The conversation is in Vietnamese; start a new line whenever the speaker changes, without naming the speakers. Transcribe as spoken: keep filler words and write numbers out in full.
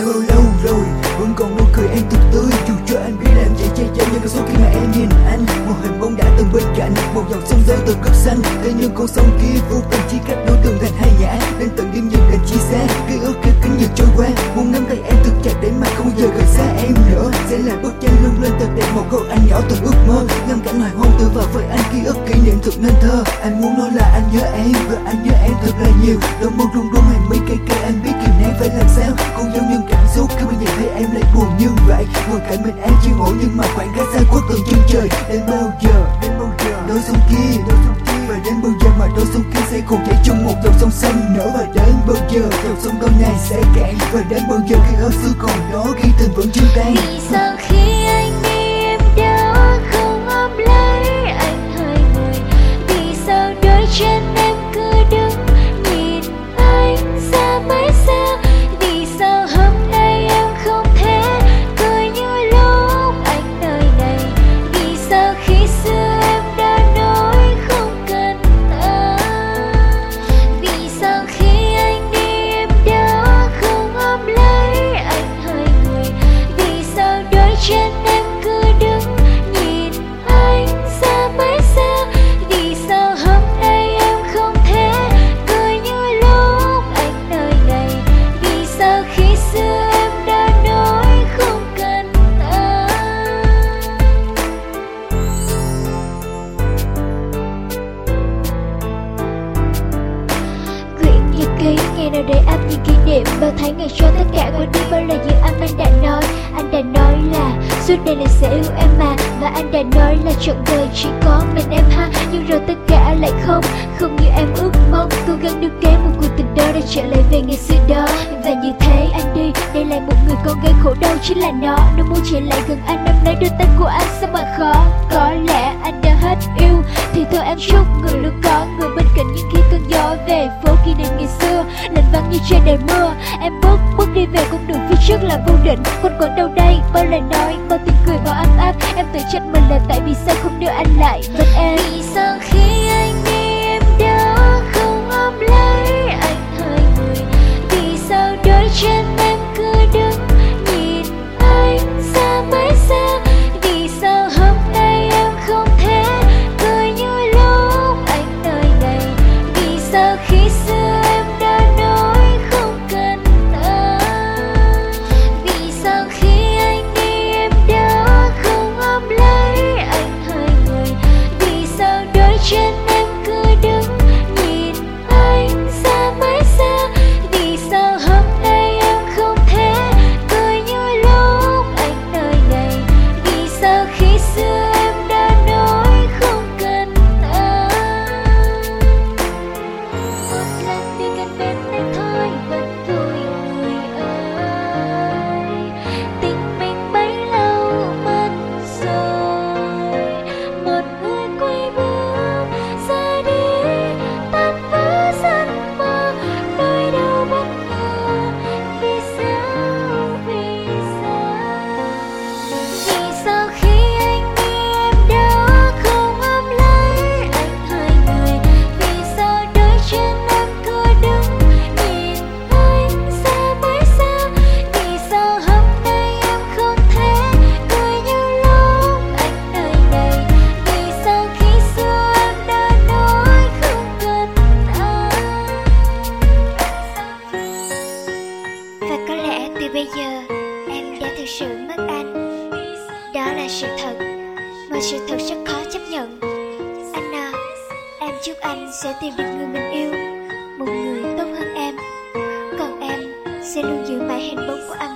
bao lâu rồi vẫn còn nụ cười em thật tươi, dù cho anh biết làm vậy che giấu những cảm xúc khi mà em nhìn anh. Một hình bóng đã từng bên cạnh, một dòng sông rơi từ cất xanh, thế nhưng con sông kia vô tình chia cách đôi đường thành hai ngã, nên từng đêm dần đành chia xa, ký ức khép kín dần trôi qua. Muốn nắm tay em thật chặt để mà không bao giờ rời xa em nữa, sẽ là bức tranh lung lên thật đẹp một câu anh nhỏ từng ước mơ, ngắm cảnh hoài hôn tự vào với anh, ký ức kỷ niệm thật nên thơ. Anh muốn nói là anh nhớ em và anh nhớ em thật là nhiều, đôi môi run run hàng mi cây cây anh biết kìm nén phải làm sao, cũng giống như cảm xúc khi mà nhìn thấy em lại buồn như vậy. Ngồi cạnh mình em chưa ngủ nhưng mà khoảng cách xa khuất từng chân trời. Đến bao giờ, đến bao giờ đôi sông kia, đôi sông kia và đến bao giờ mà đôi sông kia sẽ cùng chảy chung một dòng sông xanh nữa, và đến bao giờ dòng sông đôi này sẽ cạn, và đến bao giờ khi ước xưa còn đó khi tình vẫn chưa tan.
Vì sao khi anh đi em đã không ôm lấy anh hai người, vì sao đôi chân em cứ đứng nhìn anh xa mãi xa, vì sao hôm nay em không thể cười như lúc anh nơi này, vì sao khi xưa em đã nói không cần anh, vì sao khi anh đi em đã không ôm lấy anh hai người, vì sao đôi chân em cứ đứng nhìn anh xa mãi xa, vì sao hôm nay em không thể cười như lúc anh nơi này, vì sao khi xưa em đã nói không cần anh. Quyển nhật ký ngày nào đầy ắp những kỷ niệm, bao tháng ngày cho tất cả qua đi, bao lời như anh anh đã nói. Anh đã nói là suốt đời này sẽ yêu em mà, và anh đã nói là trọn đời chỉ có mình em ha, nhưng rồi tất cả lại không không như em ước mong. Cố gắng níu kéo một cuộc tình đó để trở lại về ngày xưa đó, và như thế anh đi để lại một người con gây khổ đau chính là nó. Nó muốn trở lại gần anh, nắm lấy đôi tay của anh sao mà khó. Có lẽ anh đã hết yêu thì thôi em chúc người luôn có người bên cạnh, nhưng khi cơn gió về phố kỷ niệm ngày xưa lạnh vắng như trời đầy mưa, em bước bước đi về con đường phía trước là vô định. Còn còn đâu đây bao lời nói, bao tiếng cười bao ấm áp, em tự trách mình là tại vì sao không đưa anh lại bên em. Vì sao khi anh đi em đã không ôm lấy anh hai người, vì sao đôi chân em cứ đứng nhìn anh xa mãi xa, vì sao hôm nay em không thể cười như lúc anh nơi này, vì sao khi xưa em đã nói không cần anh, vì sao khi anh đi em đã không ôm lấy anh hai người, vì sao đôi chân em cứ đứng nhìn anh xa mãi xa, vì sao hôm nay em không thể cười như lúc anh nơi này, vì sao khi xưa em đã nói không cần anh. Một lần đi gần bên anh thôi vẫn vui người ơi, tình mình bấy lâu mất rồi, một người quay bước ra đi tan vỡ giấc mơ, nỗi đau bất ngờ. Vì sao, vì sao, vì sao khi anh đi em đã không ôm lấy anh hai người, vì sao đôi chân em cứ đứng nhìn anh xa mãi xa, vì sao hôm nay em không thể cười như lúc anh nơi này, vì sao khi xưa em đã nói không cần anh. Và có lẽ từ bây giờ em đã thực sự mất anh, đó là sự thật, mà sự thật rất khó chấp nhận. Anh à, em chúc anh sẽ tìm được người mình yêu, một người tốt hơn em, còn em sẽ luôn giữ mãi hình bóng của anh